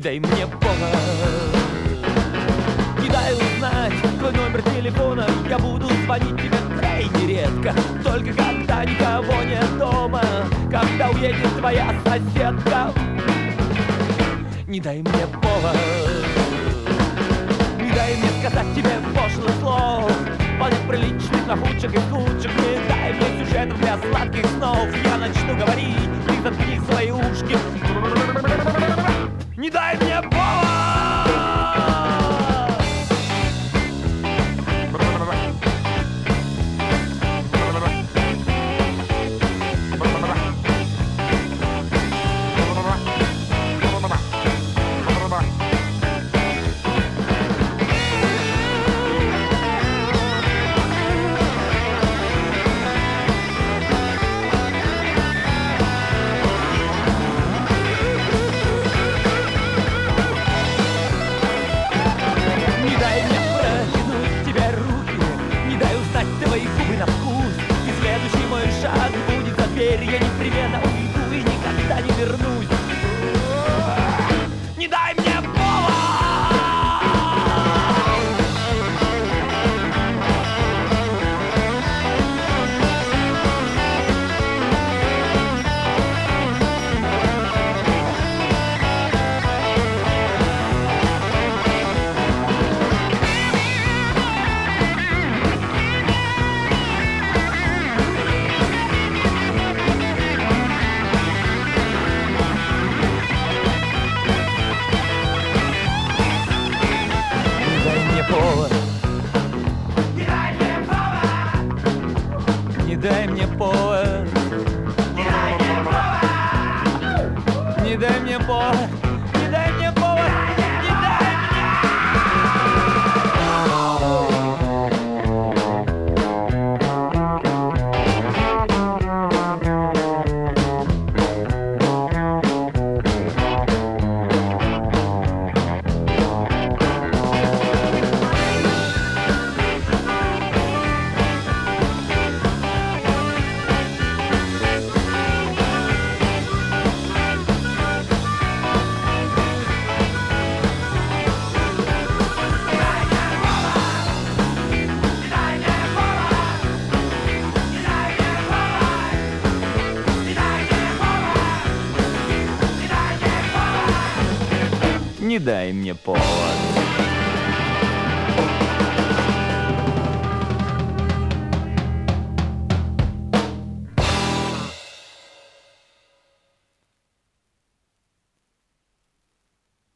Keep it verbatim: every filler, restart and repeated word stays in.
дай мне повод. Не дай узнать твой номер телефона, я буду звонить тебе крайне редко. Только когда никого нет дома, когда уедет твоя соседка. Не дай мне повод, не дай мне сказать тебе пошлых слов, вполне приличных нахудших и худших. Не дай мне сюжетов для сладких снов. Я начну говорить, ты заткни свои ушки. Не дай мне повод. Я непременно уйду и никогда не вернусь. Не дай мне повод. Не дай мне повод. Не дай мне повод. Не дай мне повод. Не дай мне повод. Не дай Не дай мне повод.